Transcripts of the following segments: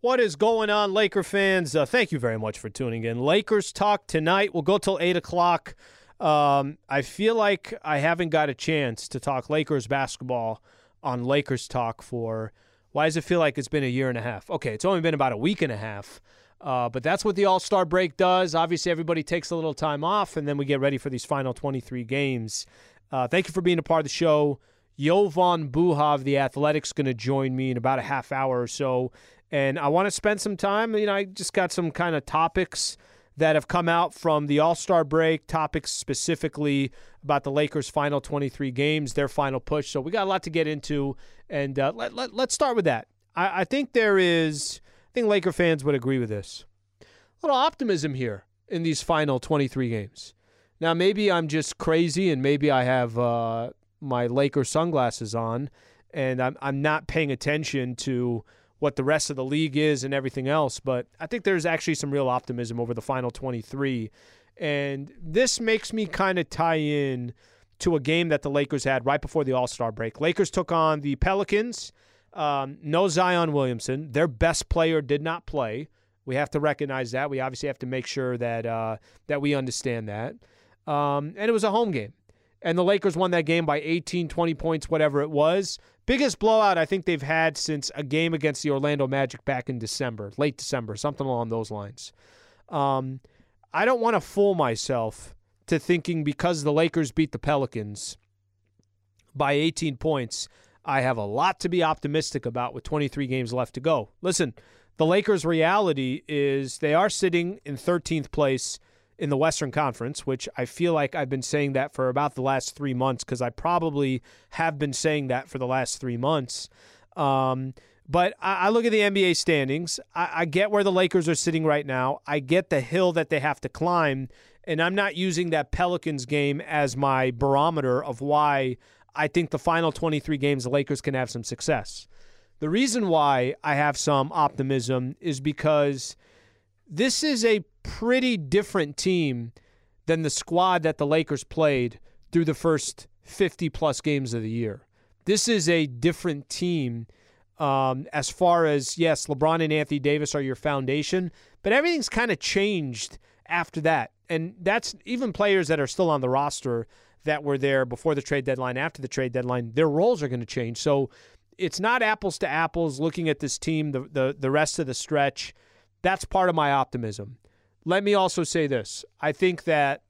What is going on, Laker fans? Thank you very much for tuning in. Lakers talk tonight. We'll go till 8 o'clock. I feel like I haven't got a chance to talk Lakers basketball on Lakers Talk for, why does it feel like it's been a year and a half? Okay, it's only been about a week and a half. But that's what the All-Star break does. Obviously, everybody takes a little time off, and then we get ready for these final 23 games. Thank you for being a part of the show. Jovan Buha of The Athletic's going to join me in about a half hour or so. And I want to spend some time. I just got some kind of topics that have come out from the All-Star break, topics specifically about the Lakers' final 23 games, their final push. So we got a lot to get into, and let's start with that. I think Laker fans would agree with this. A little optimism here in these final 23 games. Now, maybe I'm just crazy, and maybe I have my Laker sunglasses on, and I'm not paying attention to what the rest of the league is and everything else, but I think there's actually some real optimism over the final 23. And this makes me kind of tie in to a game that the Lakers had right before the All-Star break. Lakers took on the Pelicans. No Zion Williamson. Their best player did not play. We have to recognize that. We obviously have to make sure that we understand that. And it was a home game. And the Lakers won that game by 18, 20 points, whatever it was. Biggest blowout I think they've had since a game against the Orlando Magic back in December, late December, something along those lines. I don't want to fool myself to thinking because the Lakers beat the Pelicans by 18 points, I have a lot to be optimistic about with 23 games left to go. Listen, the Lakers' reality is they are sitting in 13th place in the Western Conference, which I feel like I've been saying that for about the last 3 months because I probably have been saying that for the last 3 months. But I look at the NBA standings. I get where the Lakers are sitting right now. I get the hill that they have to climb, and I'm not using that Pelicans game as my barometer of why I think the final 23 games the Lakers can have some success. The reason why I have some optimism is because this is a pretty different team than the squad that the Lakers played through the first 50-plus games of the year. This is a different team as far as, yes, LeBron and Anthony Davis are your foundation, but everything's kind of changed after that. And that's even players that are still on the roster that were there before the trade deadline, after the trade deadline, their roles are going to change. So it's not apples to apples looking at this team the rest of the stretch. That's part of my optimism. Let me also say this. I think that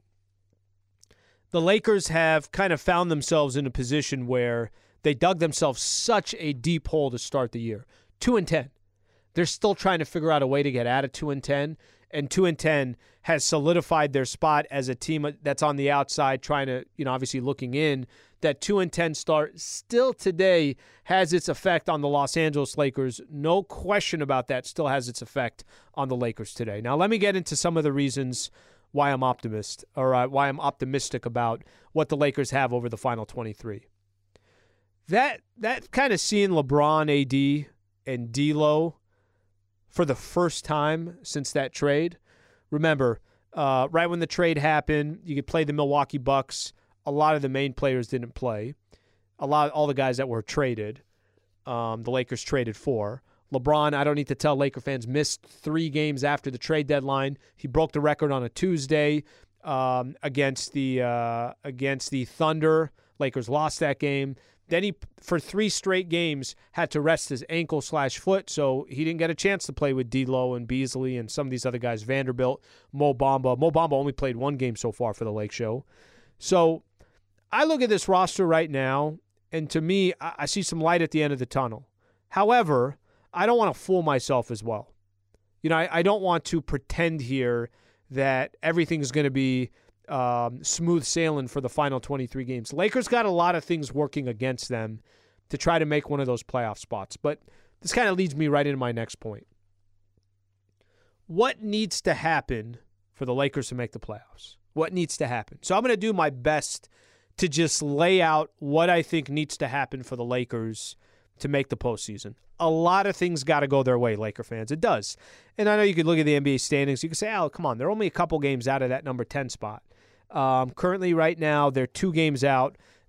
the Lakers have kind of found themselves in a position where they dug themselves such a deep hole to start the year. 2-10. They're still trying to figure out a way to get out of 2-10, and 2-10 has solidified their spot as a team that's on the outside trying to, obviously looking in. That 2-10 start still today has its effect on the Los Angeles Lakers. No question about that, still has its effect on the Lakers today. Now, let me get into some of the reasons why I'm why I'm optimistic about what the Lakers have over the final 23. That kind of seeing LeBron, AD, and D'Lo for the first time since that trade. Remember, right when the trade happened, you could play the Milwaukee Bucks. A lot of the main players didn't play. All the guys that were traded, the Lakers traded for. LeBron, I don't need to tell Laker fans, missed 3 games after the trade deadline. He broke the record on a Tuesday against the Thunder. Lakers lost that game. Then he, for 3 straight games, had to rest his ankle/foot, so he didn't get a chance to play with D'Lo and Beasley and some of these other guys, Vanderbilt, Mo Bamba. Mo Bamba only played 1 game so far for the Lake Show. So I look at this roster right now, and to me, I see some light at the end of the tunnel. However, I don't want to fool myself as well. I don't want to pretend here that everything's going to be smooth sailing for the final 23 games. Lakers got a lot of things working against them to try to make one of those playoff spots. But this kind of leads me right into my next point. What needs to happen for the Lakers to make the playoffs? What needs to happen? So I'm going to do my best to just lay out what I think needs to happen for the Lakers to make the postseason. A lot of things got to go their way, Laker fans. It does. And I know you could look at the NBA standings. You could say, oh, come on, they're only a couple games out of that number 10 spot. Currently, right now, they're 2 games out.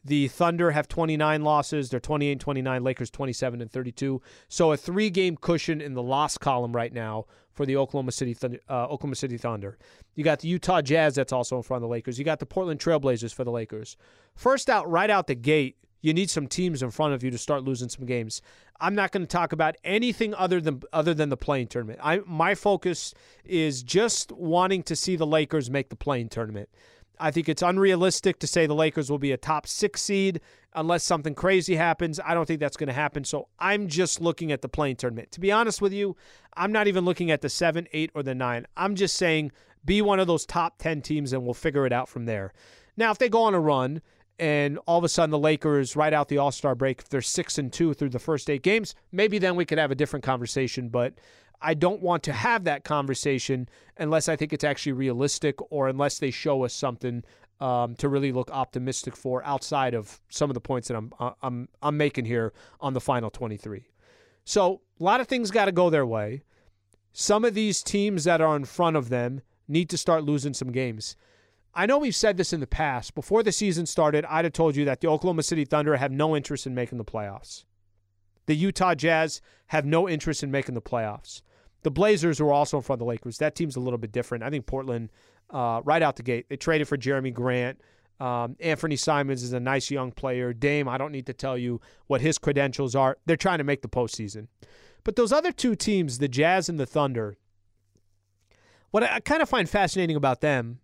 The Thunder have 29 losses. They're 28-29. Lakers 27-32. So a 3-game cushion in the loss column right now for the Oklahoma City Thunder. You got the Utah Jazz that's also in front of the Lakers. You got the Portland Trailblazers for the Lakers. Right out the gate, you need some teams in front of you to start losing some games. I'm not going to talk about anything other than the play-in tournament. My focus is just wanting to see the Lakers make the play-in tournament. I think it's unrealistic to say the Lakers will be a top 6 seed unless something crazy happens. I don't think that's going to happen. So I'm just looking at the play-in tournament. To be honest with you, I'm not even looking at the 7, 8, or the 9. I'm just saying be one of those top 10 teams and we'll figure it out from there. Now, if they go on a run and all of a sudden the Lakers right out the All-Star break, if they're 6-2 through the first 8 games, maybe then we could have a different conversation. But I don't want to have that conversation unless I think it's actually realistic or unless they show us something to really look optimistic for outside of some of the points that I'm making here on the final 23. So a lot of things got to go their way. Some of these teams that are in front of them need to start losing some games. I know we've said this in the past. Before the season started, I'd have told you that the Oklahoma City Thunder have no interest in making the playoffs. The Utah Jazz have no interest in making the playoffs. The Blazers were also in front of the Lakers. That team's a little bit different. I think Portland, right out the gate, they traded for Jeremy Grant. Anthony Simons is a nice young player. Dame, I don't need to tell you what his credentials are. They're trying to make the postseason. But those other 2 teams, the Jazz and the Thunder, what I kind of find fascinating about them,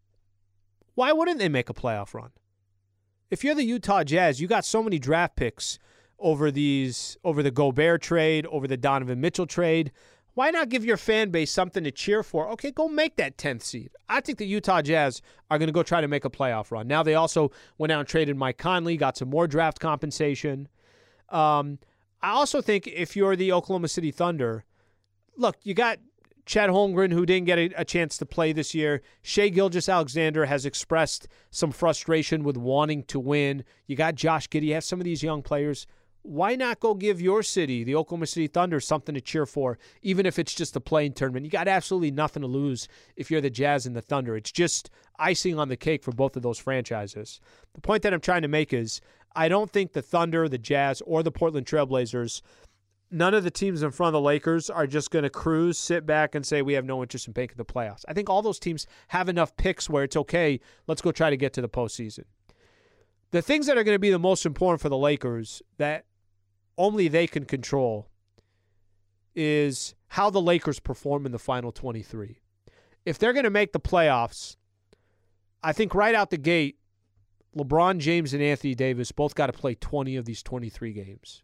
why wouldn't they make a playoff run? If you're the Utah Jazz, you got so many draft picks over the Gobert trade, over the Donovan Mitchell trade. Why not give your fan base something to cheer for? Okay, go make that 10th seed. I think the Utah Jazz are going to go try to make a playoff run. Now they also went out and traded Mike Conley, got some more draft compensation. I also think if you're the Oklahoma City Thunder, look, you got Chet Holmgren, who didn't get a chance to play this year. Shai Gilgeous-Alexander has expressed some frustration with wanting to win. You got Josh Giddey. You have some of these young players. Why not go give your city, the Oklahoma City Thunder, something to cheer for, even if it's just a play-in tournament? You got absolutely nothing to lose if you're the Jazz and the Thunder. It's just icing on the cake for both of those franchises. The point that I'm trying to make is I don't think the Thunder, the Jazz, or the Portland Trailblazers, none of the teams in front of the Lakers are just going to cruise, sit back, and say we have no interest in making the playoffs. I think all those teams have enough picks where it's okay, let's go try to get to the postseason. The things that are going to be the most important for the Lakers that only they can control is how the Lakers perform in the final 23. If they're going to make the playoffs, I think right out the gate, LeBron James and Anthony Davis both got to play 20 of these 23 games.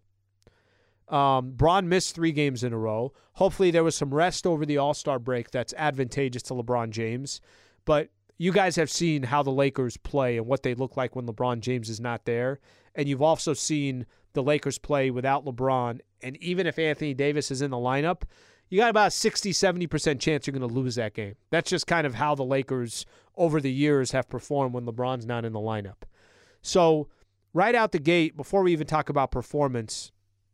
Bron missed 3 games in a row. Hopefully there was some rest over the All-Star break that's advantageous to LeBron James. But you guys have seen how the Lakers play and what they look like when LeBron James is not there. And you've also seen the Lakers play without LeBron. And even if Anthony Davis is in the lineup, you got about a 60-70% chance you're going to lose that game. That's just kind of how the Lakers over the years have performed when LeBron's not in the lineup. So right out the gate, before we even talk about performance,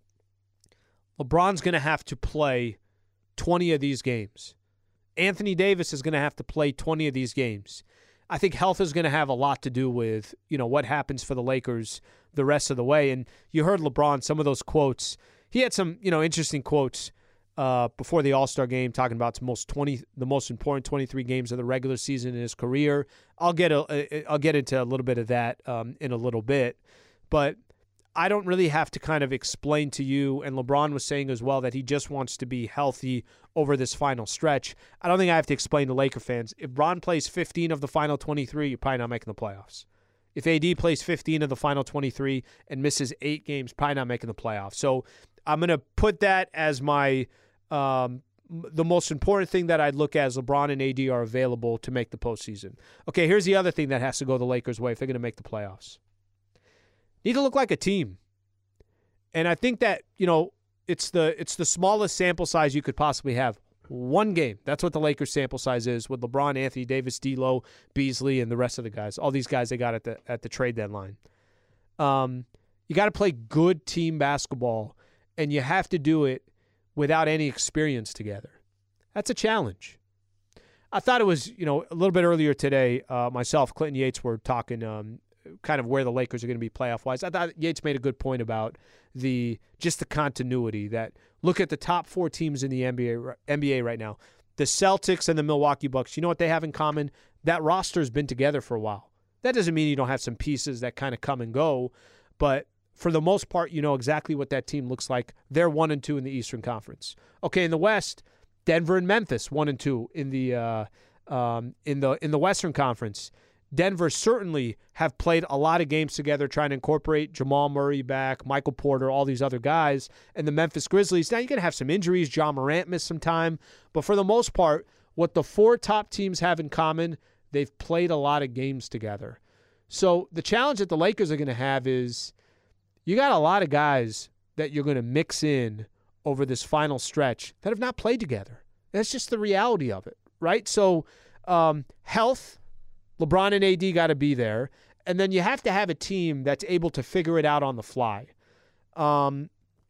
LeBron's going to have to play 20 of these games. Anthony Davis is going to have to play 20 of these games. I think health is going to have a lot to do with, what happens for the Lakers the rest of the way. And you heard LeBron, some of those quotes. He had some, interesting quotes before the All-Star game talking about the most important 23 games of the regular season in his career. I'll get into a little bit of that in a little bit. But I don't really have to kind of explain to you, and LeBron was saying as well that he just wants to be healthy over this final stretch. I don't think I have to explain to Laker fans. If Bron plays 15 of the final 23, you're probably not making the playoffs. If AD plays 15 of the final 23 and misses 8 games, probably not making the playoffs. So I'm going to put that as my the most important thing that I'd look at as LeBron and AD are available to make the postseason. Okay, here's the other thing that has to go the Lakers' way if they're going to make the playoffs. Need to look like a team. And I think that, it's the smallest sample size you could possibly have. One game. That's what the Lakers sample size is with LeBron, Anthony Davis, D'Lo, Beasley, and the rest of the guys. All these guys they got at the trade deadline. You got to play good team basketball, and you have to do it without any experience together. That's a challenge. I thought it was, a little bit earlier today, myself, Clinton Yates, were talking kind of where the Lakers are going to be playoff-wise. I thought Yates made a good point about the continuity, that look at the top 4 teams in the NBA right now. The Celtics and the Milwaukee Bucks, you know what they have in common? That roster's been together for a while. That doesn't mean you don't have some pieces that kind of come and go, but for the most part, you know exactly what that team looks like. They're 1-2 in the Eastern Conference. Okay, in the West, Denver and Memphis 1-2 in the Western Conference. Denver certainly have played a lot of games together, trying to incorporate Jamal Murray back, Michael Porter, all these other guys, and the Memphis Grizzlies. Now you're going to have some injuries. John Morant missed some time, but for the most part, what the 4 top teams have in common, they've played a lot of games together. So the challenge that the Lakers are going to have is you got a lot of guys that you're going to mix in over this final stretch that have not played together. That's just the reality of it, right? So health, LeBron and AD got to be there. And then you have to have a team that's able to figure it out on the fly. That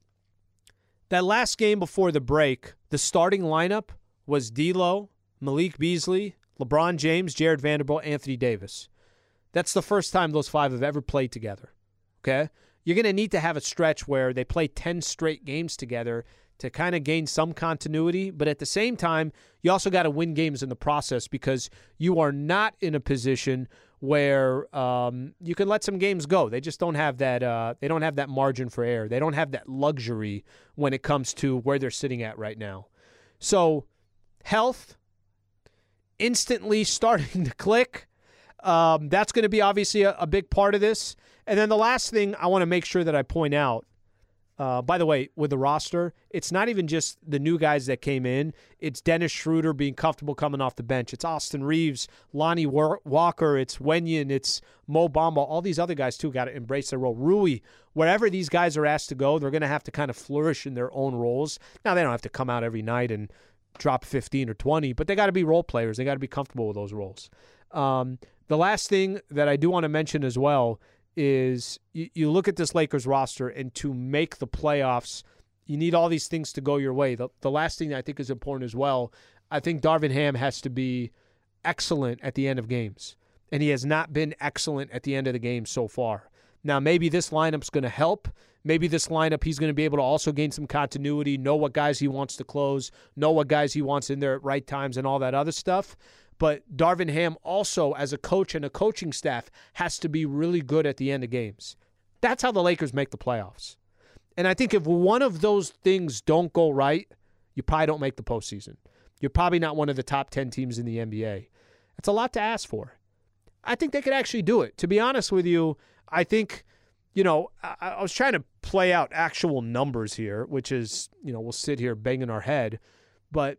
last game before the break, the starting lineup was D'Lo, Malik Beasley, LeBron James, Jared Vanderbilt, Anthony Davis. That's the first time those 5 have ever played together, okay? You're going to need to have a stretch where they play 10 straight games together to kind of gain some continuity, but at the same time, you also got to win games in the process, because you are not in a position where you can let some games go. They just don't have that. They don't have that margin for error. They don't have that luxury when it comes to where they're sitting at right now. So, health instantly starting to click. That's going to be obviously a big part of this. And then the last thing I want to make sure that I point out, by the way, with the roster, it's not even just the new guys that came in. It's Dennis Schroeder being comfortable coming off the bench. It's Austin Reeves, Lonnie Walker, it's Wenyen, it's Mo Bamba. All these other guys, too, got to embrace their role. Rui, wherever these guys are asked to go, they're going to have to kind of flourish in their own roles. Now, they don't have to come out every night and drop 15 or 20, but they got to be role players. They got to be comfortable with those roles. The last thing that I do want to mention as well is you look at this Lakers roster, and to make the playoffs, you need all these things to go your way. The last thing that I think is important as well, I think Darvin Ham has to be excellent at the end of games, and he has not been excellent at the end of the game so far. Now, maybe this lineup's going to help. Maybe this lineup, he's going to be able to also gain some continuity, know what guys he wants to close, know what guys he wants in there at right times and all that other stuff. But Darvin Ham also, as a coach and a coaching staff, has to be really good at the end of games. That's how the Lakers make the playoffs. And I think if one of those things don't go right, you probably don't make the postseason. You're probably not one of the top 10 teams in the NBA. That's a lot to ask for. I think they could actually do it. To be honest with you, I think, I was trying to play out actual numbers here, which is, we'll sit here banging our head, but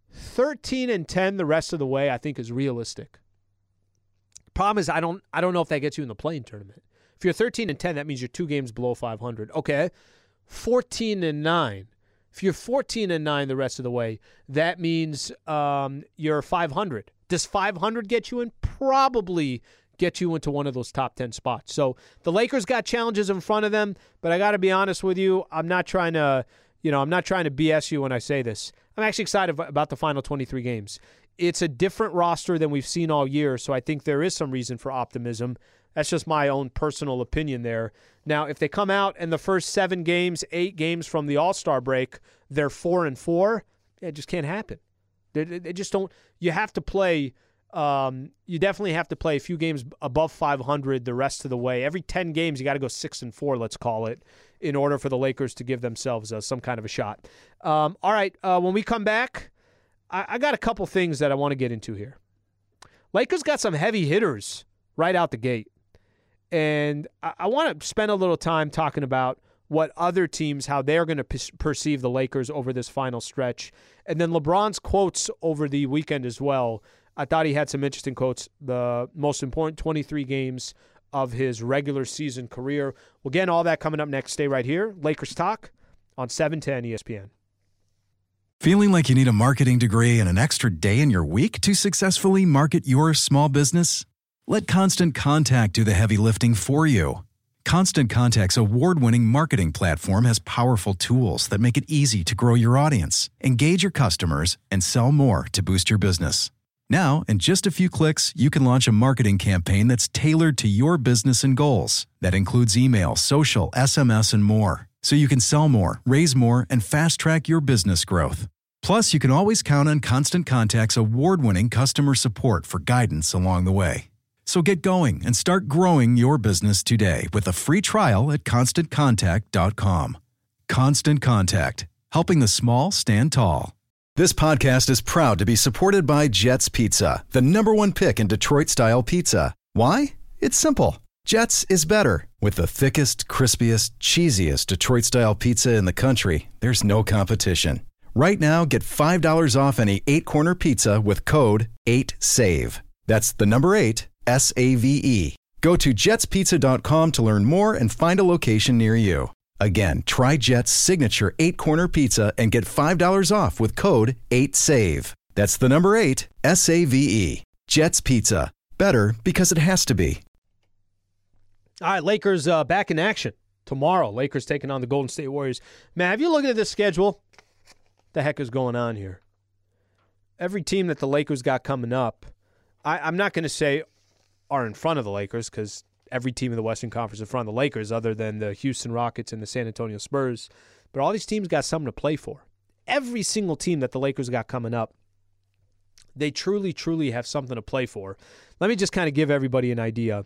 13-10 the rest of the way, I think, is realistic. Problem is, I don't know if that gets you in the play-in tournament. If you're 13-10, that means you're 2 games below 500. Okay, 14-9. If you're 14-9 the rest of the way, that means you're 500. Does 500 get you in? Probably get you into one of those top 10 spots. So the Lakers got challenges in front of them, but I got to be honest with you, I'm not trying to BS you when I say this. I'm actually excited about the final 23 games. It's a different roster than we've seen all year, so I think there is some reason for optimism. That's just my own personal opinion there. Now, if they come out and the first 7 games, 8 games from the All-Star break, they're 4-4, it just can't happen. They just don't. You have to play. You definitely have to play a few games above 500 the rest of the way. Every 10 games, you got to go 6-4, let's call it, in order for the Lakers to give themselves some kind of a shot. All right, when we come back, I got a couple things that I want to get into here. Lakers got some heavy hitters right out the gate. And I want to spend a little time talking about what other teams, how they're going to perceive the Lakers over this final stretch. And then LeBron's quotes over the weekend as well. I thought he had some interesting quotes. The most important 23 games of his regular season career. Well, again, all that coming up next. Stay right here. Lakers Talk on 710 ESPN. Feeling like you need a marketing degree and an extra day in your week to successfully market your small business? Let Constant Contact do the heavy lifting for you. Constant Contact's award-winning marketing platform has powerful tools that make it easy to grow your audience, engage your customers, and sell more to boost your business. Now, in just a few clicks, you can launch a marketing campaign that's tailored to your business and goals. That includes email, social, SMS, and more. So you can sell more, raise more, and fast-track your business growth. Plus, you can always count on Constant Contact's award-winning customer support for guidance along the way. So get going and start growing your business today with a free trial at ConstantContact.com. Constant Contact, helping the small stand tall. This podcast is proud to be supported by Jets Pizza, the #1 pick in Detroit-style pizza. Why? It's simple. Jets is better. With the thickest, crispiest, cheesiest Detroit-style pizza in the country, there's no competition. Right now, get $5 off any 8-corner pizza with code 8SAVE. That's the number 8, SAVE. Go to jetspizza.com to learn more and find a location near you. Again, try Jet's signature 8-corner pizza and get $5 off with code 8SAVE. That's the number 8, SAVE. Jet's Pizza. Better because it has to be. All right, Lakers back in action tomorrow. Lakers taking on the Golden State Warriors. Man, have you looked at this schedule? What the heck is going on here? Every team that the Lakers got coming up, I'm not going to say are in front of the Lakers because every team in the Western Conference is in front of the Lakers other than the Houston Rockets and the San Antonio Spurs. But all these teams got something to play for. Every single team that the Lakers got coming up, they truly, truly have something to play for. Let me just kind of give everybody an idea.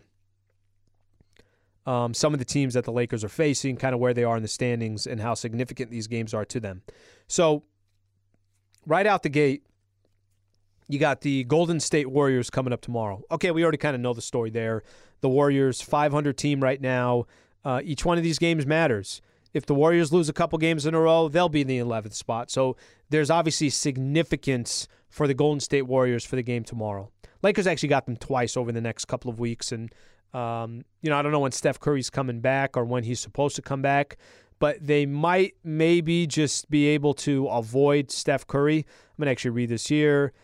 Some of the teams that the Lakers are facing, kind of where they are in the standings and how significant these games are to them. So right out the gate, you got the Golden State Warriors coming up tomorrow. Okay, we already kind of know the story there. The Warriors, 500 team right now. Each one of these games matters. If the Warriors lose a couple games in a row, they'll be in the 11th spot. So there's obviously significance for the Golden State Warriors for the game tomorrow. Lakers actually got them twice over the next couple of weeks. And, I don't know when Steph Curry's coming back or when he's supposed to come back, but they might maybe just be able to avoid Steph Curry. I'm going to actually read this here.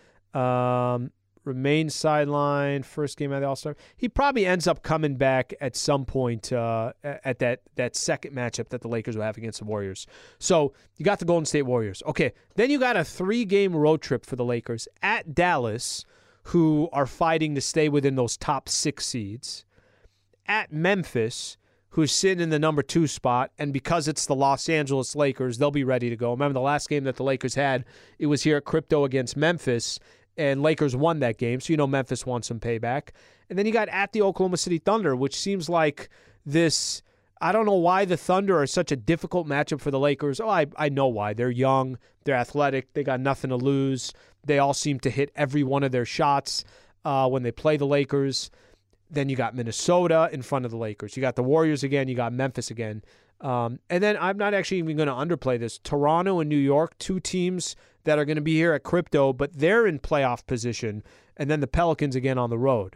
Remain sideline, first game of the All-Star. He probably ends up coming back at some point at that second matchup that the Lakers will have against the Warriors. So you got the Golden State Warriors. Okay, then you got a 3-game road trip for the Lakers at Dallas, who are fighting to stay within those top 6 seeds, at Memphis, who's sitting in the number 2 spot, and because it's the Los Angeles Lakers, they'll be ready to go. Remember the last game that the Lakers had, it was here at Crypto against Memphis, and Lakers won that game, so Memphis wants some payback. And then you got at the Oklahoma City Thunder, which seems like this, I don't know why the Thunder are such a difficult matchup for the Lakers. Oh, I know why. They're young, they're athletic, they got nothing to lose. They all seem to hit every one of their shots when they play the Lakers. Then you got Minnesota in front of the Lakers. You got the Warriors again, you got Memphis again. And then I'm not actually even going to underplay this. Toronto and New York, 2 teams that are going to be here at Crypto, but they're in playoff position. And then the Pelicans again on the road.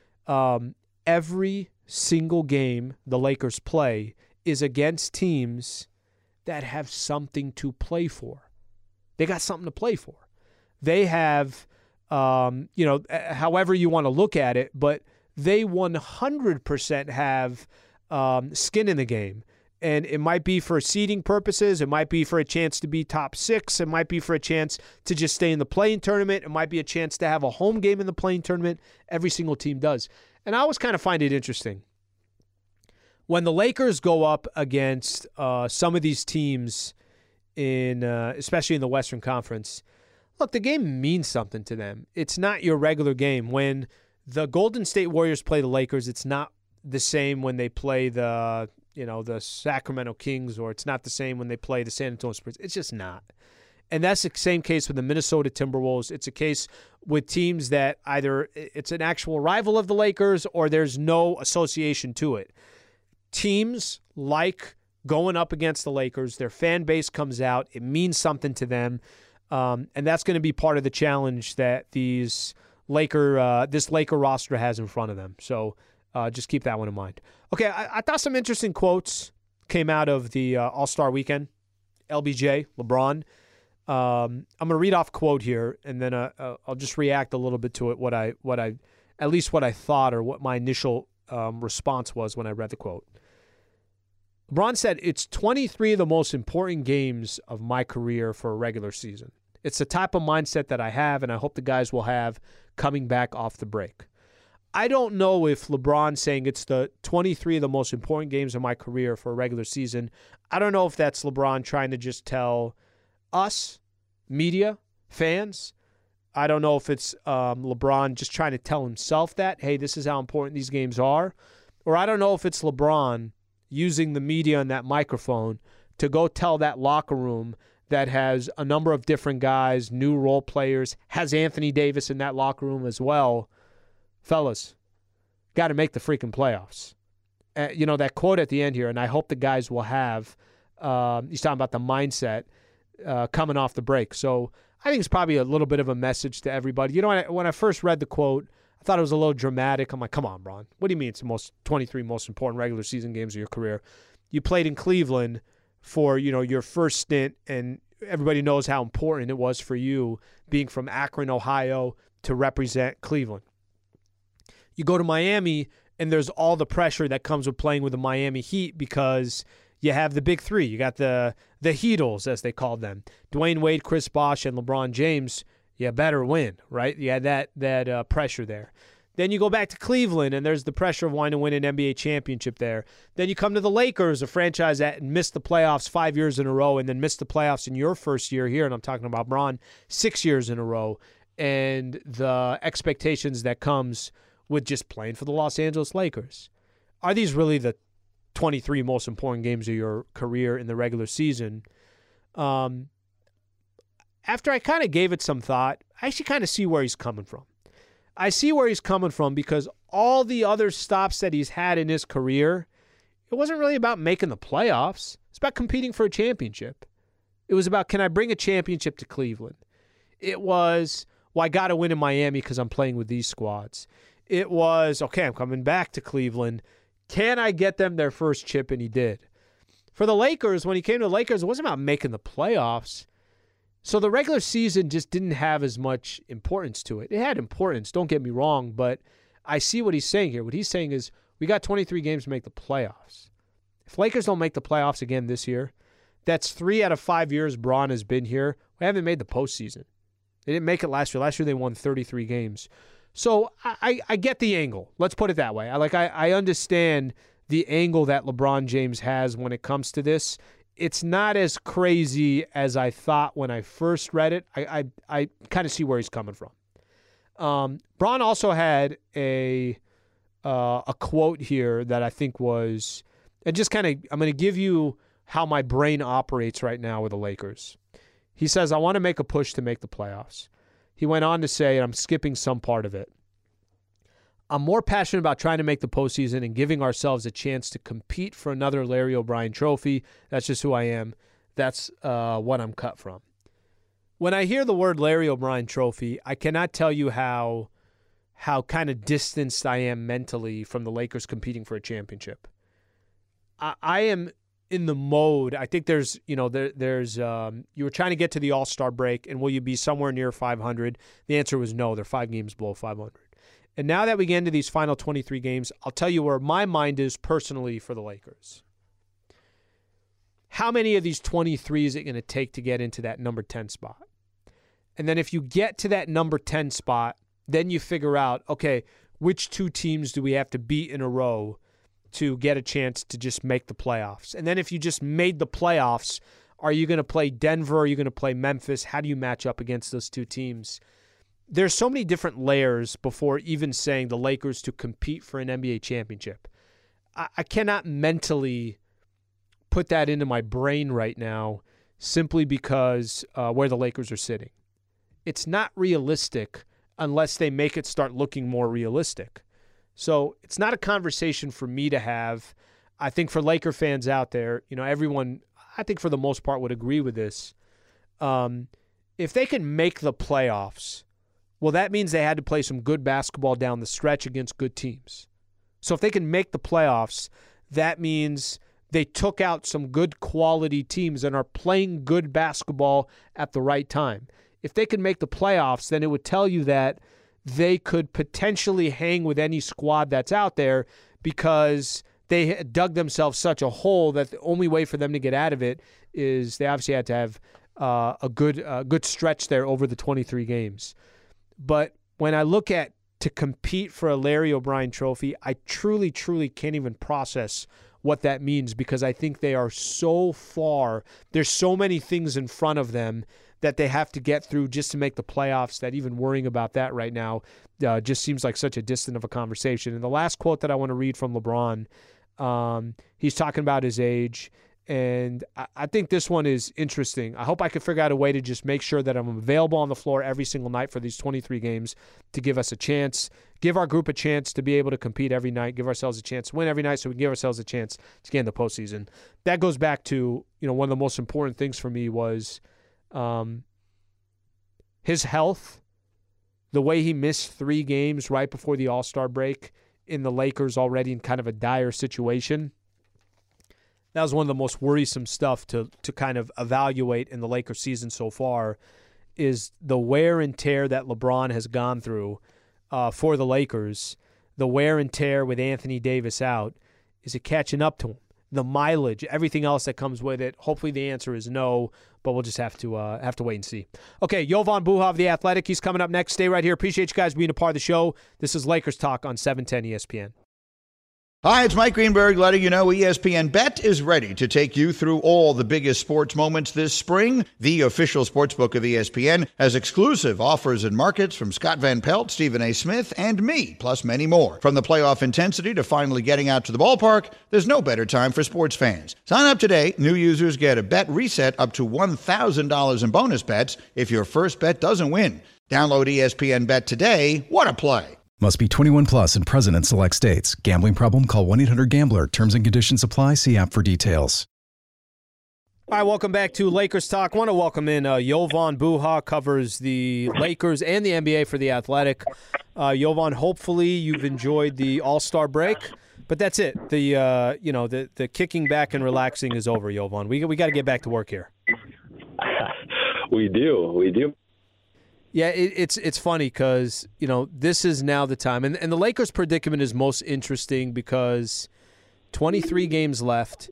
Every single game the Lakers play is against teams that have something to play for. They got something to play for. They have, however you want to look at it, but they 100% have skin in the game. And it might be for seeding purposes. It might be for a chance to be top 6. It might be for a chance to just stay in the play-in tournament. It might be a chance to have a home game in the play-in tournament. Every single team does. And I always kind of find it interesting. When the Lakers go up against some of these teams, especially in the Western Conference, look, the game means something to them. It's not your regular game. When the Golden State Warriors play the Lakers, it's not the same when they play the Sacramento Kings, or it's not the same when they play the San Antonio Spurs. It's just not. And that's the same case with the Minnesota Timberwolves. It's a case with teams that either it's an actual rival of the Lakers or there's no association to it. Teams like going up against the Lakers, their fan base comes out. It means something to them. And that's going to be part of the challenge that this Laker roster has in front of them. So just keep that one in mind. Okay, I thought some interesting quotes came out of the All-Star Weekend. LBJ, LeBron. I'm going to read off a quote here, and then I'll just react a little bit to it. What I thought, or what my initial response was when I read the quote. LeBron said, "It's 23 of the most important games of my career for a regular season. It's the type of mindset that I have, and I hope the guys will have coming back off the break. I don't know if LeBron saying it's the 23 of the most important games of my career for a regular season, I don't know if that's LeBron trying to just tell us, media, fans. I don't know if it's LeBron just trying to tell himself that, hey, this is how important these games are. Or I don't know if it's LeBron using the media and that microphone to go tell that locker room that has a number of different guys, new role players, has Anthony Davis in that locker room as well. Fellas, got to make the freaking playoffs. That quote at the end here, and I hope the guys will have, he's talking about the mindset coming off the break. So I think it's probably a little bit of a message to everybody. When I first read the quote, I thought it was a little dramatic. I'm like, come on, Bron. What do you mean it's the 23 most important regular season games of your career? You played in Cleveland for, your first stint, and everybody knows how important it was for you being from Akron, Ohio, to represent Cleveland. You go to Miami, and there's all the pressure that comes with playing with the Miami Heat because you have the big three. You got the Heatles, as they called them. Dwayne Wade, Chris Bosh, and LeBron James. You better win, right? You had that pressure there. Then you go back to Cleveland, and there's the pressure of wanting to win an NBA championship there. Then you come to the Lakers, a franchise that missed the playoffs 5 years in a row and then missed the playoffs in your first year here, and I'm talking about Bron, 6 years in a row, and the expectations that comes with just playing for the Los Angeles Lakers. Are these really the 23 most important games of your career in the regular season? After I kind of gave it some thought, I actually kind of see where he's coming from. I see where he's coming from because all the other stops that he's had in his career, it wasn't really about making the playoffs. It's about competing for a championship. It was about, can I bring a championship to Cleveland? It was, well, I got to win in Miami because I'm playing with these squads. It was, okay, I'm coming back to Cleveland. Can I get them their first chip? And he did. For the Lakers, when he came to the Lakers, it wasn't about making the playoffs. So the regular season just didn't have as much importance to it. It had importance, don't get me wrong, but I see what he's saying here. What he's saying is we got 23 games to make the playoffs. If Lakers don't make the playoffs again this year, that's 3 out of 5 years Bron has been here. We haven't made the postseason. They didn't make it last year. Last year they won 33 games. So I get the angle. Let's put it that way. I understand the angle that LeBron James has when it comes to this. It's not as crazy as I thought when I first read it. I kind of see where he's coming from. Bron also had a quote here that I think was, and just kind of, I'm going to give you how my brain operates right now with the Lakers. He says, I want to make a push to make the playoffs. He went on to say, and I'm skipping some part of it, I'm more passionate about trying to make the postseason and giving ourselves a chance to compete for another Larry O'Brien trophy. That's just who I am. That's what I'm cut from. When I hear the word Larry O'Brien trophy, I cannot tell you how kind of distanced I am mentally from the Lakers competing for a championship. I am in the mode. I think there's you were trying to get to the All-Star break, and will you be somewhere near 500? The answer was no. They're 5 games below 500. And now that we get into these final 23 games, I'll tell you where my mind is personally for the Lakers. How many of these 23 is it going to take to get into that number 10 spot? And then if you get to that number 10 spot, then you figure out, okay, which 2 teams do we have to beat in a row to get a chance to just make the playoffs? And then if you just made the playoffs, are you going to play Denver? Are you going to play Memphis? How do you match up against those 2 teams? There's so many different layers before even saying the Lakers to compete for an NBA championship. I cannot mentally put that into my brain right now simply because where the Lakers are sitting. It's not realistic unless they make it start looking more realistic. So it's not a conversation for me to have. I think for Laker fans out there, everyone, I think for the most part would agree with this. If they can make the playoffs, well, that means they had to play some good basketball down the stretch against good teams. So if they can make the playoffs, that means they took out some good quality teams and are playing good basketball at the right time. If they can make the playoffs, then it would tell you that they could potentially hang with any squad that's out there because they dug themselves such a hole that the only way for them to get out of it is they obviously had to have a good stretch there over the 23 games. But when I look at to compete for a Larry O'Brien trophy, I truly, truly can't even process what that means, because I think they are so far. There's so many things in front of them that they have to get through just to make the playoffs, that even worrying about that right now just seems like such a distant of a conversation. And the last quote that I want to read from LeBron, he's talking about his age, and I think this one is interesting. I hope I can figure out a way to just make sure that I'm available on the floor every single night for these 23 games to give us a chance, give our group a chance to be able to compete every night, give ourselves a chance to win every night so we can give ourselves a chance to get in the postseason. That goes back to, one of the most important things for me was his health, the way he missed 3 games right before the All-Star break in the Lakers already in kind of a dire situation. That was one of the most worrisome stuff to kind of evaluate in the Lakers season so far, is the wear and tear that LeBron has gone through for the Lakers. The wear and tear with Anthony Davis out, is it catching up to him? The mileage, everything else that comes with it. Hopefully the answer is no, but we'll just have to wait and see. Okay, Jovan Buha of The Athletic, he's coming up next. Stay right here. Appreciate you guys being a part of the show. This is Lakers Talk on 710 ESPN. Hi, it's Mike Greenberg letting you know ESPN Bet is ready to take you through all the biggest sports moments this spring. The official sportsbook of ESPN has exclusive offers and markets from Scott Van Pelt, Stephen A. Smith, and me, plus many more. From the playoff intensity to finally getting out to the ballpark, there's no better time for sports fans. Sign up today. New users get a bet reset up to $1,000 in bonus bets if your first bet doesn't win. Download ESPN Bet today. What a play. Must be 21 plus and present in select states. Gambling problem? Call 1-800-GAMBLER. Terms and conditions apply. See app for details. All right, welcome back to Lakers Talk. I want to welcome in Jovan Buha, covers the Lakers and the NBA for The Athletic. Jovan, hopefully you've enjoyed the All-Star break, but that's it. The kicking back and relaxing is over, Jovan. We got to get back to work here. We do. Yeah, it's funny because, this is now the time. And the Lakers' predicament is most interesting because 23 games left.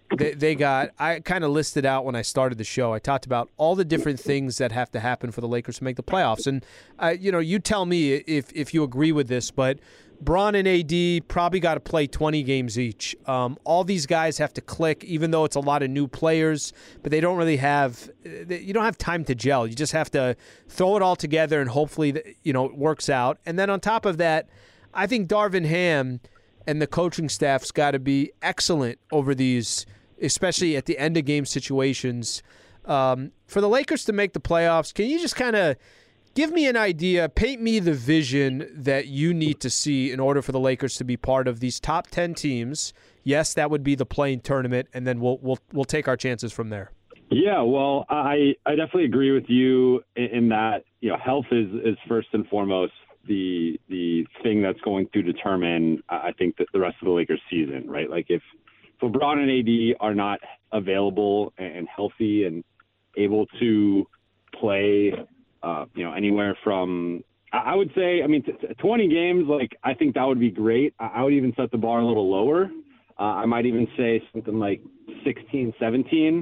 I kind of listed out when I started the show. I talked about all the different things that have to happen for the Lakers to make the playoffs. And, you tell me if you agree with this, but Bron and AD probably got to play 20 games each. All these guys have to click, even though it's a lot of new players, but they don't really have – you don't have time to gel. You just have to throw it all together and hopefully, it works out. And then on top of that, I think Darvin Ham and the coaching staff's got to be excellent over these, especially at the end-of-game situations. For the Lakers to make the playoffs, can you just kind of – give me an idea, paint me the vision that you need to see in order for the Lakers to be part of these top 10 teams. Yes, that would be the play-in tournament, and then we'll take our chances from there. Yeah, well, I definitely agree with you in that, health is first and foremost the thing that's going to determine, I think, that the rest of the Lakers season, right? Like if LeBron and AD are not available and healthy and able to play anywhere from, I would say, 20 games, I think that would be great. I would even set the bar a little lower. I might even say something like 16, 17.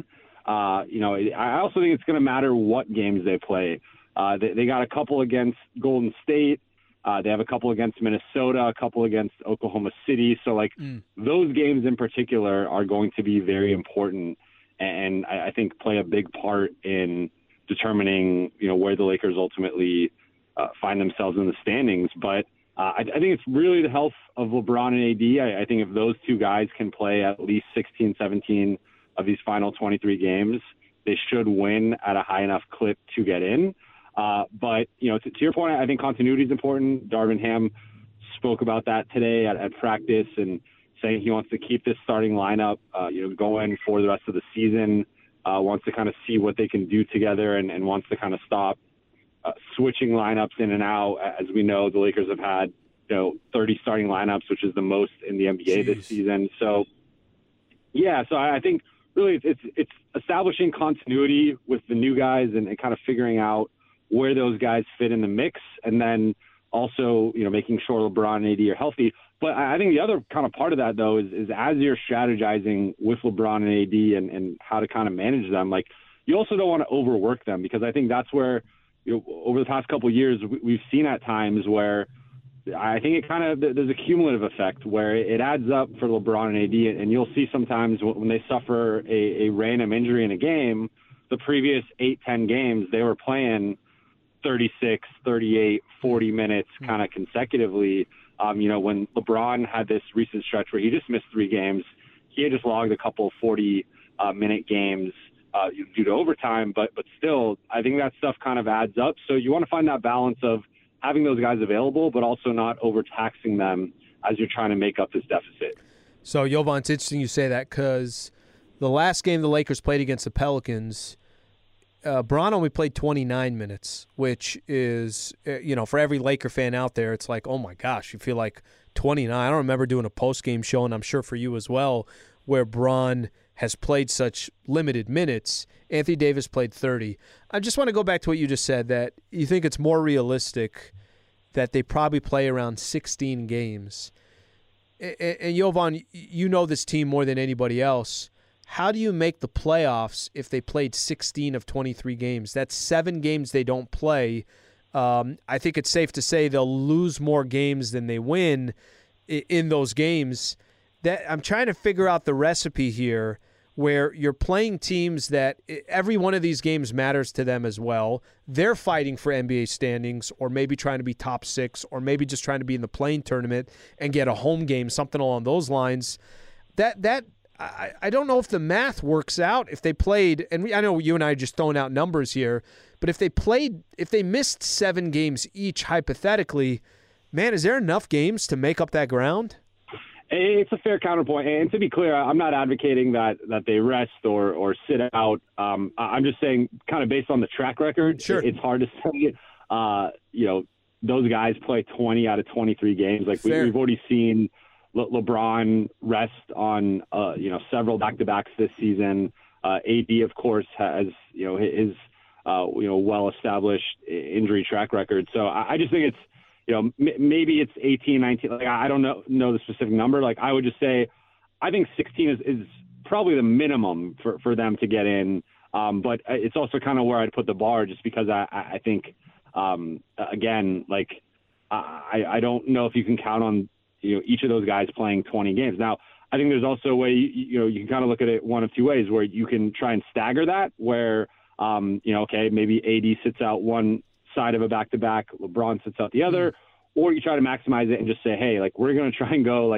I also think it's going to matter what games they play. They got a couple against Golden State. They have a couple against Minnesota, a couple against Oklahoma City. So, those games in particular are going to be very important and I think play a big part in determining, where the Lakers ultimately find themselves in the standings. But I think it's really the health of LeBron and AD. I think if those two guys can play at least 16, 17 of these final 23 games, they should win at a high enough clip to get in. But, to your point, I think continuity is important. Darvin Ham spoke about that today at practice and saying he wants to keep this starting lineup, going for the rest of the season. Wants to kind of see what they can do together and wants to kind of stop switching lineups in and out. As we know, the Lakers have had, 30 starting lineups, which is the most in the NBA this season. So, yeah, so I think really it's establishing continuity with the new guys and kind of figuring out where those guys fit in the mix. And then also, making sure LeBron and AD are healthy. But I think the other kind of part of that, though, is as you're strategizing with LeBron and AD and how to kind of manage them, you also don't want to overwork them, because I think that's where, over the past couple of years, we've seen at times where I think there's a cumulative effect where it adds up for LeBron and AD, and you'll see sometimes when they suffer a random injury in a game, the previous 8-10 games, they were playing 36, 38, 40 minutes kind of consecutively. When LeBron had this recent stretch where he just missed 3 games, he had just logged a couple 40-minute games due to overtime, but still, I think that stuff kind of adds up. So you want to find that balance of having those guys available, but also not overtaxing them as you're trying to make up this deficit. So, Jovan, it's interesting you say that, because the last game the Lakers played against the Pelicans, Bron only played 29 minutes, which is, for every Laker fan out there, it's like, oh my gosh, you feel like 29. I don't remember doing a post-game show, and I'm sure for you as well, where Bron has played such limited minutes. Anthony Davis played 30. I just want to go back to what you just said, that you think it's more realistic that they probably play around 16 games. And Jovan, you know this team more than anybody else. How do you make the playoffs if they played 16 of 23 games? That's 7 games they don't play. I think it's safe to say they'll lose more games than they win in those games. I'm trying to figure out the recipe here, where you're playing teams that every one of these games matters to them as well. They're fighting for NBA standings, or maybe trying to be top 6, or maybe just trying to be in the play-in tournament and get a home game, something along those lines. I don't know if the math works out if they played, and I know you and I are just throwing out numbers here, but if they missed 7 games each hypothetically, man, is there enough games to make up that ground? It's a fair counterpoint. And to be clear, I'm not advocating that they rest or sit out. I'm just saying, kind of based on the track record, sure, it's hard to say, those guys play 20 out of 23 games. Like we've already seen LeBron rest on, several back-to-backs this season. AD, of course, has, his, well-established injury track record. So I just think it's, maybe it's 18, 19. Like, I don't know the specific number. Like, I would just say, I think 16 is probably the minimum for them to get in. But it's also kind of where I'd put the bar, just because I think, again, like, I don't know if you can count on, each of those guys playing 20 games. Now, I think there's also a way, you can kind of look at it one of 2 ways, where you can try and stagger that, where, maybe AD sits out one side of a back-to-back, LeBron sits out the other, or you try to maximize it and just say, hey, like, we're going to try and go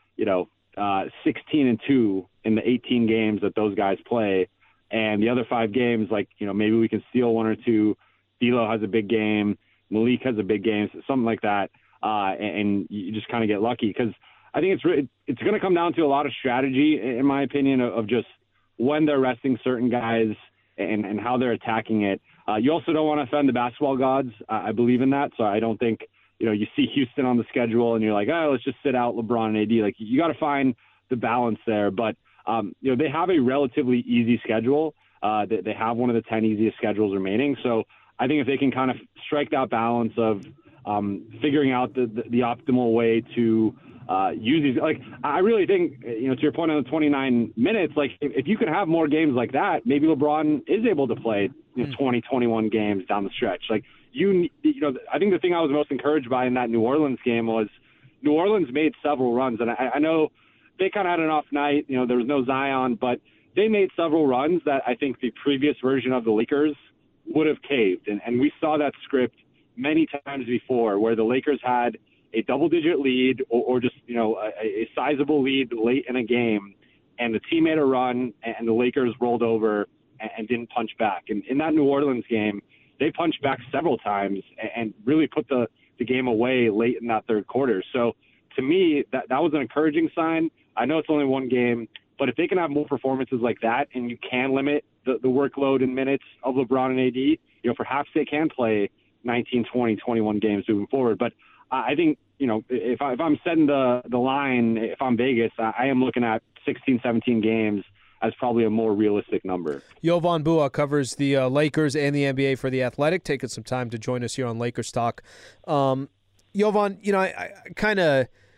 16-2 in the 18 games that those guys play. And the other 5 games, maybe we can steal 1 or 2. D'Lo has a big game. Malik has a big game, something like that. And you just kind of get lucky, because I think it's going to come down to a lot of strategy, in my opinion, of just when they're resting certain guys and how they're attacking it. You also don't want to offend the basketball gods. I believe in that. So I don't think, you see Houston on the schedule and you're like, oh, let's just sit out LeBron and AD. Like, you got to find the balance there. But, they have a relatively easy schedule. They have one of the 10 easiest schedules remaining. So I think if they can kind of strike that balance of figuring out the optimal way to use these, like, I really think, to your point on the 29 minutes, like, if you could have more games like that, maybe LeBron is able to play 20, 21 games down the stretch. Like, I think the thing I was most encouraged by in that New Orleans game was New Orleans made several runs, and I know they kind of had an off night. There was no Zion, but they made several runs that I think the previous version of the Lakers would have caved, and we saw that script many times before, where the Lakers had a double-digit lead or just, a sizable lead late in a game, and the team made a run, and the Lakers rolled over and didn't punch back. And in that New Orleans game, they punched back several times and really put the game away late in that third quarter. So to me, that was an encouraging sign. I know it's only 1 game, but if they can have more performances like that, and you can limit the workload and minutes of LeBron and AD, perhaps they can play 19, 20, 21 games moving forward. But I think, if I'm setting the line, if I'm Vegas, I am looking at 16, 17 games as probably a more realistic number. Jovan Buha covers the Lakers and the NBA for The Athletic, taking some time to join us here on Lakers Talk. Jovan, I kind of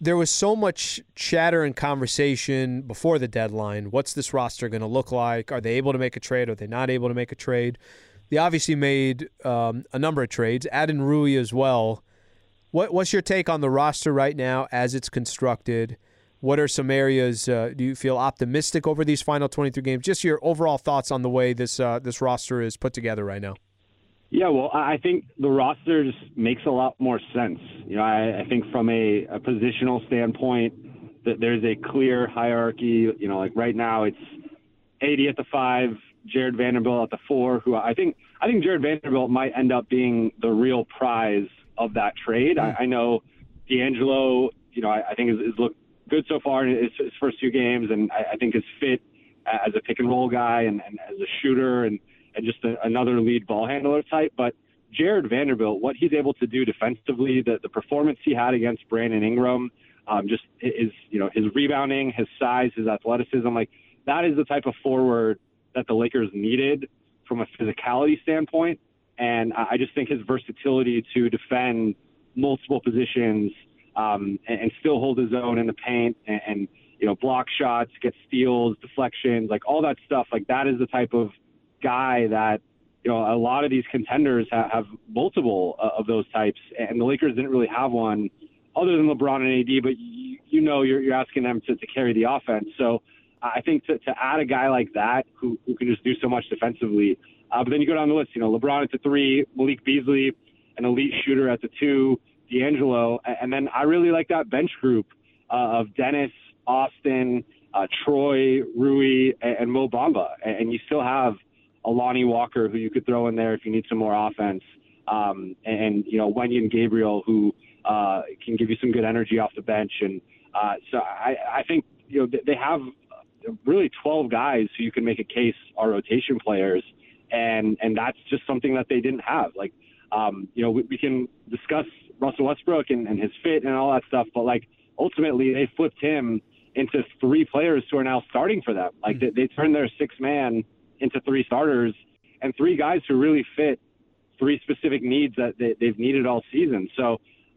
there was so much chatter and conversation before the deadline. What's this roster going to look like? Are they able to make a trade? Are they not able to make a trade? They obviously made a number of trades, adding Rui as well. What's your take on the roster right now as it's constructed? What are some areas, do you feel optimistic over these final 23 games? Just your overall thoughts on the way this roster is put together right now. Yeah, well, I think the roster just makes a lot more sense. I think from a positional standpoint that there's a clear hierarchy. Like right now it's AD at the 5, Jared Vanderbilt at the 4, who I think Jared Vanderbilt might end up being the real prize of that trade. I know D'Angelo, I think is looked good so far in his first 2 games, and I think his fit as a pick and roll guy and as a shooter and just another lead ball handler type. But Jared Vanderbilt, what he's able to do defensively, the performance he had against Brandon Ingram, just is, his rebounding, his size, his athleticism, like that is the type of forward that the Lakers needed from a physicality standpoint. And I just think his versatility to defend multiple positions and still hold his own in the paint and block shots, get steals, deflections, like all that stuff, like that is the type of guy that a lot of these contenders have multiple of those types, and the Lakers didn't really have one other than LeBron and AD, but you're asking them to carry the offense. So I think to add a guy like that who can just do so much defensively, but then you go down the list, LeBron at the 3, Malik Beasley, an elite shooter at the 2, D'Angelo, and then I really like that bench group of Dennis, Austin, Troy, Rui, and Mo Bamba, and you still have Alani Walker, who you could throw in there if you need some more offense, and Wenyen Gabriel, who can give you some good energy off the bench. And so I think they have really 12 guys who you can make a case are rotation players, and that's just something that they didn't have. Like we can discuss Russell Westbrook and his fit and all that stuff, but like ultimately they flipped him into 3 players who are now starting for them. Like they turned their 6 man into 3 starters and 3 guys who really fit 3 specific needs that they've needed all season. So,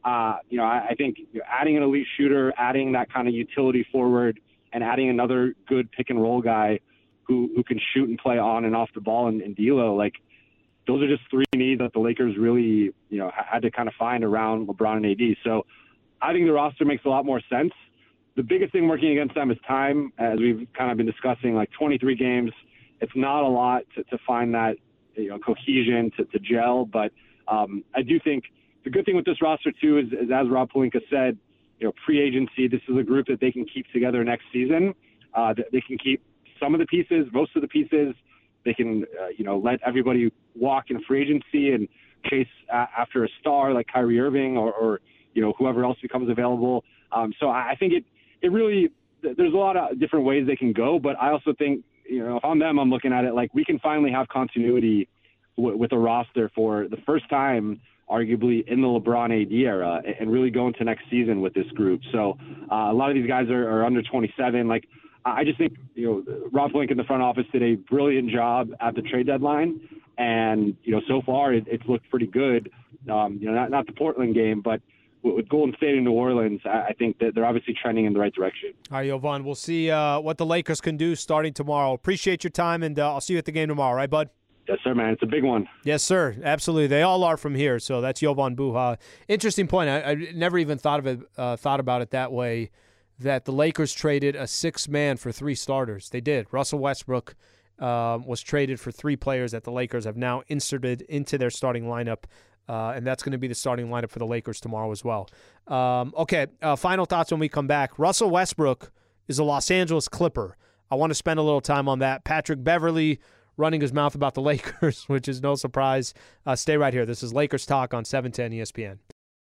I think adding an elite shooter, adding that kind of utility forward, and adding another good pick and roll guy who can shoot and play on and off the ball and D'Lo, like those are just 3 needs that the Lakers really, had to kind of find around LeBron and AD. So I think the roster makes a lot more sense. The biggest thing working against them is time, as we've kind of been discussing, like 23 games. It's not a lot to find that cohesion to gel, but I do think the good thing with this roster too is as Rob Pelinka said, pre-agency, this is a group that they can keep together next season. They can keep some of the pieces, most of the pieces. They can let everybody walk in free agency and chase after a star like Kyrie Irving or whoever else becomes available. So I think it really, there's a lot of different ways they can go, but I also think, if I'm them, I'm looking at it like we can finally have continuity with a roster for the first time, arguably in the LeBron AD era, and really go into next season with this group. So a lot of these guys are under 27. Like I just think, Rob Pelinka in the front office did a brilliant job at the trade deadline. And, so far it's looked pretty good. Not the Portland game, but with Golden State and New Orleans, I think that they're obviously trending in the right direction. All right, Jovan, we'll see what the Lakers can do starting tomorrow. Appreciate your time, and I'll see you at the game tomorrow, right, bud? Yes, sir, man. It's a big one. Yes, sir. Absolutely. They all are from here, so that's Jovan Buha. Interesting point. I never even thought about it that way, that the Lakers traded a 6-man for 3 starters. They did. Russell Westbrook was traded for 3 players that the Lakers have now inserted into their starting lineup. And that's going to be the starting lineup for the Lakers tomorrow as well. Okay, final thoughts when we come back. Russell Westbrook is a Los Angeles Clipper. I want to spend a little time on that. Patrick Beverley running his mouth about the Lakers, which is no surprise. Stay right here. This is Lakers Talk on 710 ESPN.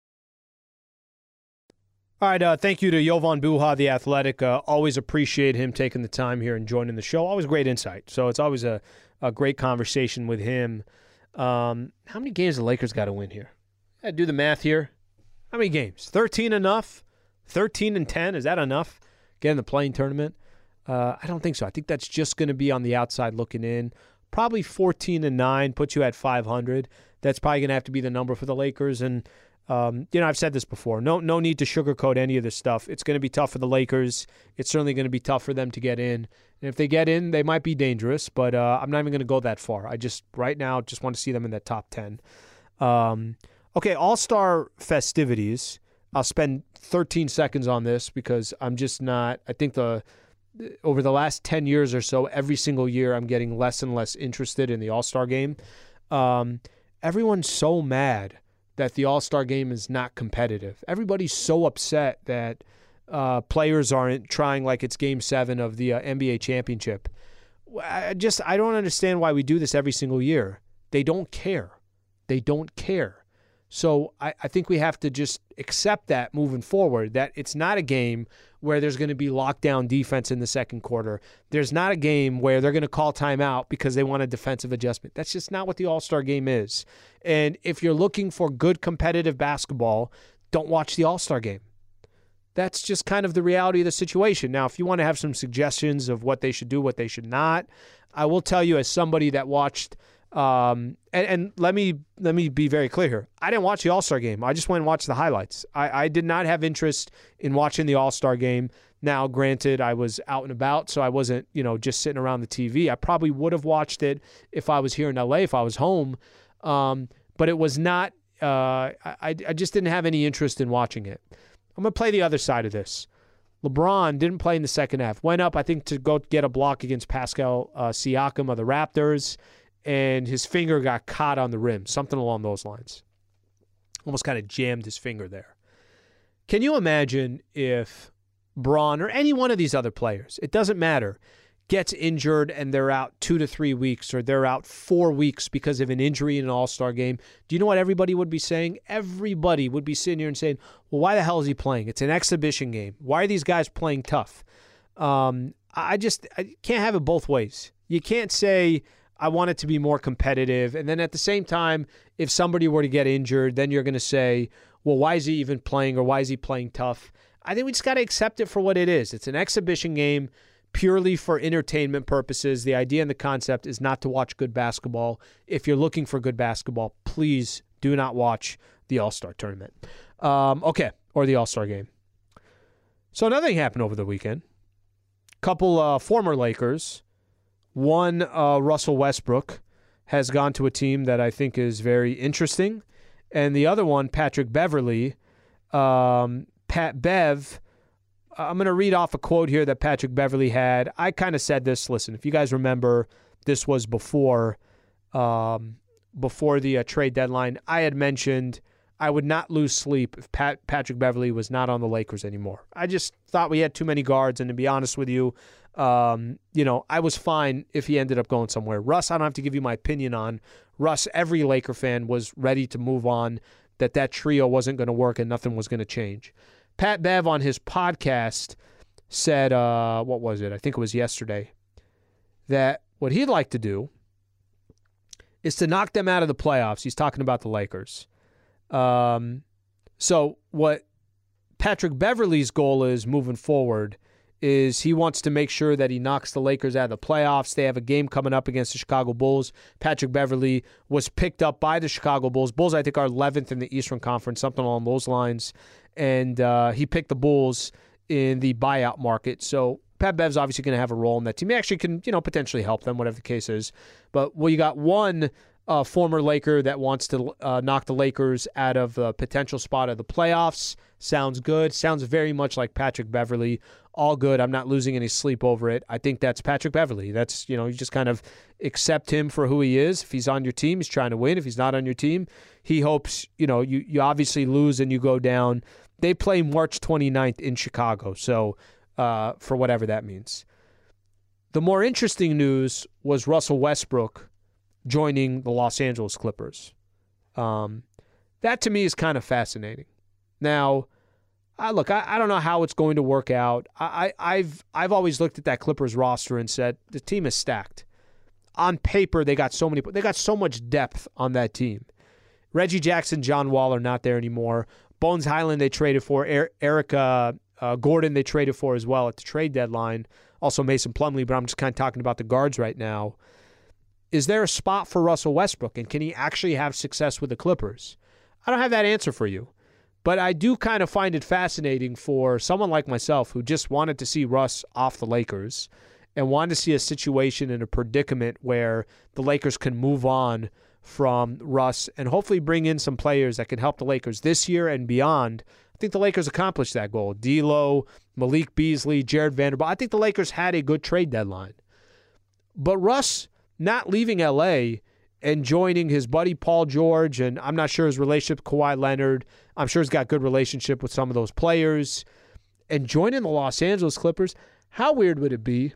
All right, thank you to Jovan Buha, The Athletic. Always appreciate him taking the time here and joining the show. Always great insight. So it's always a great conversation with him. How many games the Lakers got to win here? I do the math here. How many games? 13 enough? 13-10, is that enough? Get in the playing tournament? I don't think so. I think that's just going to be on the outside looking in. Probably 14-9 puts you at 500. That's probably going to have to be the number for the Lakers. And, I've said this before. No need to sugarcoat any of this stuff. It's going to be tough for the Lakers. It's certainly going to be tough for them to get in. And if they get in, they might be dangerous, but I'm not even going to go that far. I just, right now, just want to see them in that top 10. Okay, All-Star festivities. I'll spend 13 seconds on this because I'm just not, I think over the last 10 years or so, every single year I'm getting less and less interested in the All-Star game. Everyone's so mad that the All-Star game is not competitive. Everybody's so upset that players aren't trying like it's Game 7 of the NBA championship. I don't understand why we do this every single year. They don't care. They don't care. So I think we have to just accept that moving forward, that it's not a game where there's going to be lockdown defense in the second quarter. There's not a game where they're going to call timeout because they want a defensive adjustment. That's just not what the All-Star game is. And if you're looking for good competitive basketball, don't watch the All-Star game. That's just kind of the reality of the situation. Now, if you want to have some suggestions of what they should do, what they should not, I will tell you as somebody that watched and let me be very clear here. I didn't watch the All-Star game. I just went and watched the highlights. I did not have interest in watching the All-Star game. Now, granted, I was out and about, so I wasn't, just sitting around the TV. I probably would have watched it if I was here in LA, if I was home. But it was not, I just didn't have any interest in watching it. I'm going to play the other side of this. LeBron didn't play in the second half. Went up, I think, to go get a block against Pascal Siakam of the Raptors, and his finger got caught on the rim, something along those lines. Almost kind of jammed his finger there. Can you imagine if Bron or any one of these other players, it doesn't matter, gets injured and they're out 2 to 3 weeks or they're out 4 weeks because of an injury in an All-Star game? Do you know what everybody would be saying? Everybody would be sitting here and saying, well, why the hell is he playing? It's an exhibition game. Why are these guys playing tough? I can't have it both ways. You can't say, I want it to be more competitive. And then at the same time, if somebody were to get injured, then you're going to say, well, why is he even playing or why is he playing tough? I think we just got to accept it for what it is. It's an exhibition game purely for entertainment purposes. The idea and the concept is not to watch good basketball. If you're looking for good basketball, please do not watch the All-Star tournament. Or the All-Star game. So another thing happened over the weekend. Couple former Lakers. One, Russell Westbrook, has gone to a team that I think is very interesting. And the other one, Patrick Beverley, Pat Bev, I'm going to read off a quote here that Patrick Beverley had. I kind of said this. Listen, if you guys remember, this was before the trade deadline. I had mentioned I would not lose sleep if Patrick Beverley was not on the Lakers anymore. I just thought we had too many guards, and to be honest with you, I was fine if he ended up going somewhere. Russ, I don't have to give you my opinion on. Russ, every Laker fan was ready to move on, that trio wasn't going to work and nothing was going to change. Pat Bev on his podcast said, what was it? I think it was yesterday, that what he'd like to do is to knock them out of the playoffs. He's talking about the Lakers. So what Patrick Beverley's goal is moving forward is he wants to make sure that he knocks the Lakers out of the playoffs. They have a game coming up against the Chicago Bulls. Patrick Beverley was picked up by the Chicago Bulls. Bulls, I think, are 11th in the Eastern Conference, something along those lines. And he picked the Bulls in the buyout market. So Pat Bev's obviously going to have a role in that team. He actually can, potentially help them, whatever the case is. But you got one former Laker that wants to knock the Lakers out of a potential spot of the playoffs. Sounds good. Sounds very much like Patrick Beverley. All good. I'm not losing any sleep over it. I think that's Patrick Beverley. That's, you just kind of accept him for who he is. If he's on your team, he's trying to win. If he's not on your team, he hopes, you obviously lose and you go down. They play March 29th in Chicago, so for whatever that means. The more interesting news was Russell Westbrook joining the Los Angeles Clippers. That to me is kind of fascinating. Now, I don't know how it's going to work out. I've always looked at that Clippers roster and said the team is stacked. On paper, they got so much depth on that team. Reggie Jackson, John Wall are not there anymore. Bones Highland they traded for. Eric Gordon they traded for as well at the trade deadline. Also Mason Plumlee, but I'm just kind of talking about the guards right now. is there a spot for Russell Westbrook, and can he actually have success with the Clippers? I don't have that answer for you, but I do kind of find it fascinating for someone like myself who just wanted to see Russ off the Lakers and wanted to see a situation in a predicament where the Lakers can move on from Russ and hopefully bring in some players that can help the Lakers this year and beyond. I think the Lakers accomplished that goal. D'Lo, Malik Beasley, Jared Vanderbilt. I think the Lakers had a good trade deadline. But Russ not leaving L.A. and joining his buddy Paul George, and I'm not sure his relationship with Kawhi Leonard. I'm sure he's got good relationship with some of those players. And joining the Los Angeles Clippers, how weird would it be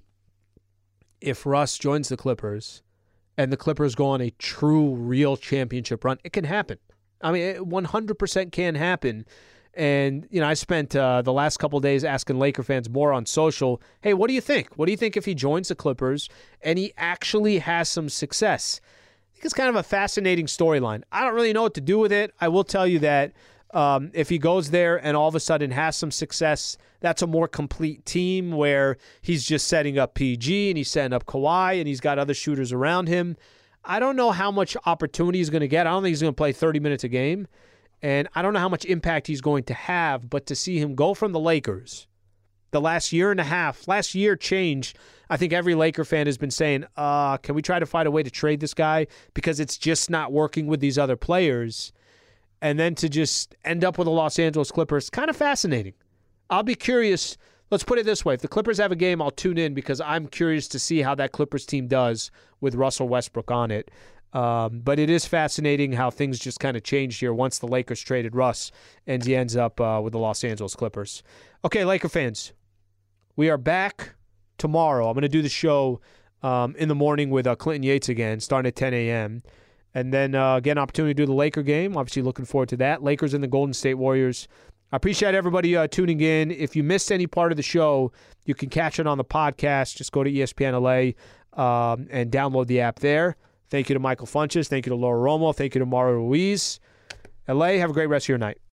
if Russ joins the Clippers and the Clippers go on a true, real championship run? It can happen. I mean, it 100% can happen. And, I spent the last couple of days asking Laker fans more on social, hey, what do you think? What do you think if he joins the Clippers and he actually has some success? I think it's kind of a fascinating storyline. I don't really know what to do with it. I will tell you that if he goes there and all of a sudden has some success, that's a more complete team where he's just setting up PG and he's setting up Kawhi and he's got other shooters around him. I don't know how much opportunity he's going to get. I don't think he's going to play 30 minutes a game. And I don't know how much impact he's going to have, but to see him go from the Lakers, the last year and a half, last year changed. I think every Laker fan has been saying, can we try to find a way to trade this guy? Because it's just not working with these other players. And then to just end up with the Los Angeles Clippers, kind of fascinating. I'll be curious. Let's put it this way. If the Clippers have a game, I'll tune in because I'm curious to see how that Clippers team does with Russell Westbrook on it. But it is fascinating how things just kind of changed here once the Lakers traded Russ and he ends up with the Los Angeles Clippers. Okay, Laker fans, we are back tomorrow. I'm going to do the show in the morning with Clinton Yates again, starting at 10 a.m. And then, again, opportunity to do the Laker game. Obviously looking forward to that. Lakers and the Golden State Warriors. I appreciate everybody tuning in. If you missed any part of the show, you can catch it on the podcast. Just go to ESPN LA and download the app there. Thank you to Michael Funches. Thank you to Laura Romo. Thank you to Mario Ruiz. LA, have a great rest of your night.